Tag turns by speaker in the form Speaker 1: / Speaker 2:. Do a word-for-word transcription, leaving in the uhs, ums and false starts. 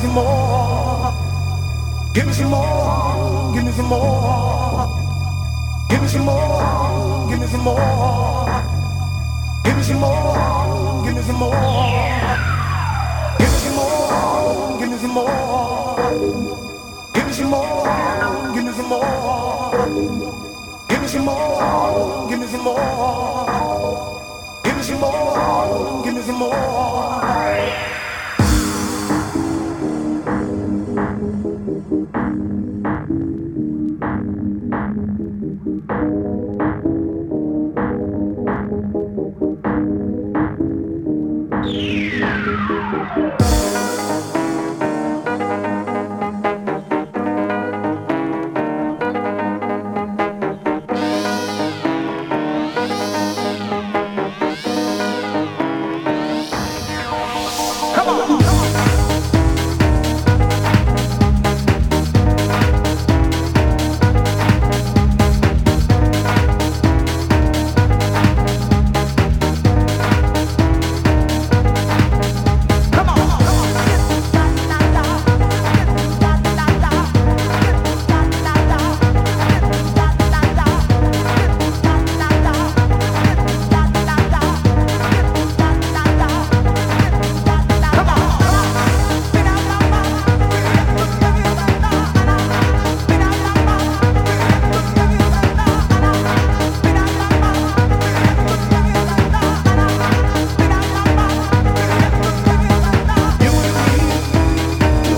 Speaker 1: some more. Give me some more. Give me some more. Give me some more. Give me some more. Give me some more. Give me some more. Give me some more. Give me some more. Give me some more. Give me some more. Give me some more. Give me some more. Give me some more. Give me some more.